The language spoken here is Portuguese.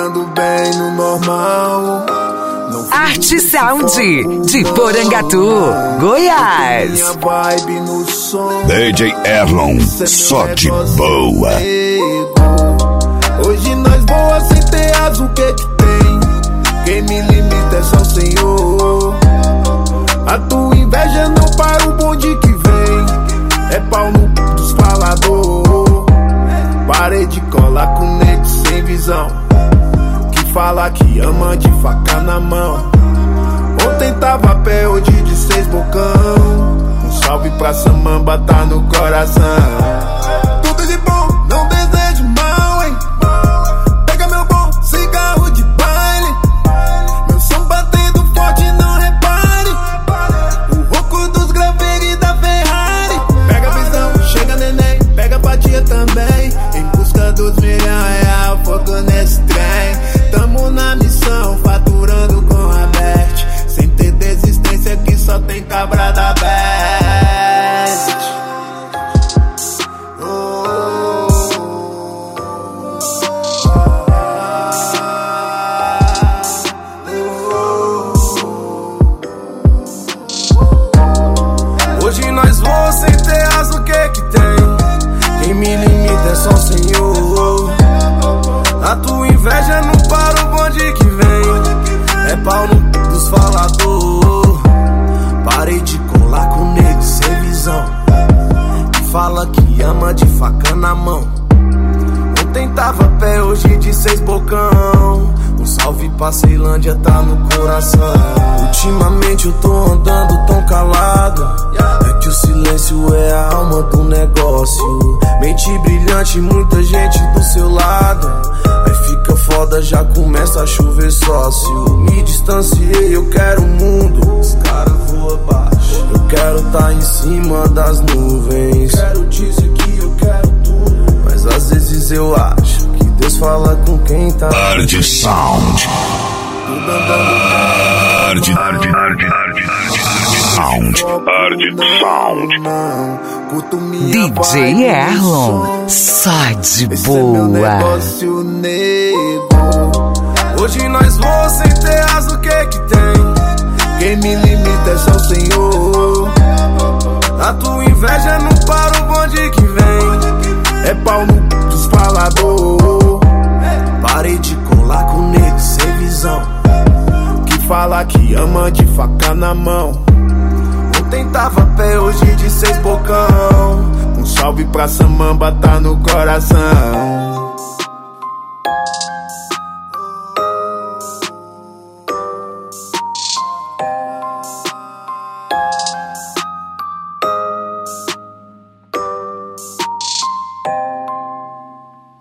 andando bem no normal. Arte Sound de Porangatu, Goiás. Minha vibe no som. DJ Erlon, só de boa. Hoje nós voa sem ter asa, o que tem? Quem me limita é só o Senhor. A tua inveja não para o bonde que vem. É pau no dos falador. Parede cola com nego sem visão, que fala que ama de faca na mão. Ontem tava a pé, hoje de 6 bocão. Um salve pra Samamba, tá no coração. Tudo de bom, não desejo mal, hein? Pega meu bom cigarro de baile. Meu som batendo forte, não repare. O rouco dos graveiros e da Ferrari. Pega a visão, chega neném, pega pra tia também. Em busca dos milhões, foco nesse trem. Tamo na missão, faturando com a Bert. Sem ter desistência que só tem cabra da Best. Hoje nós voamos sem ter asa, o que tem? Quem me limita é só o Senhor. A tua inveja não para o bonde que vem. É pau no dos falador. Parei de colar com nego sem visão, que fala que ama de faca na mão. Ontem tava a pé, hoje de 6 bocão. Um salve pra Ceilândia, tá no coração. Ultimamente eu tô andando tão calado, é que o silêncio é a alma do negócio. Mente brilhante, muita gente do seu lado. Aí fica foda, já começa a chover sócio. Me distanciei, eu quero o mundo. Os caras voam baixo, eu quero tá em cima das nuvens. Quero dizer que eu quero tudo, mas às vezes eu acho que Deus fala com quem tá. Arte Sound. Arte Sound. DJ Erlon, só de boa. Hoje nós voamos sem ter asa, o que tem? Quem me limita é só o Senhor. A tua inveja não para o bonde que vem. É pau no dos falador. Parei de colar com nego sem visão, que fala que ama de faca na mão. Ontem tava a pé, hoje de 6 bocão. Um salve pra Samamba, tá no coração.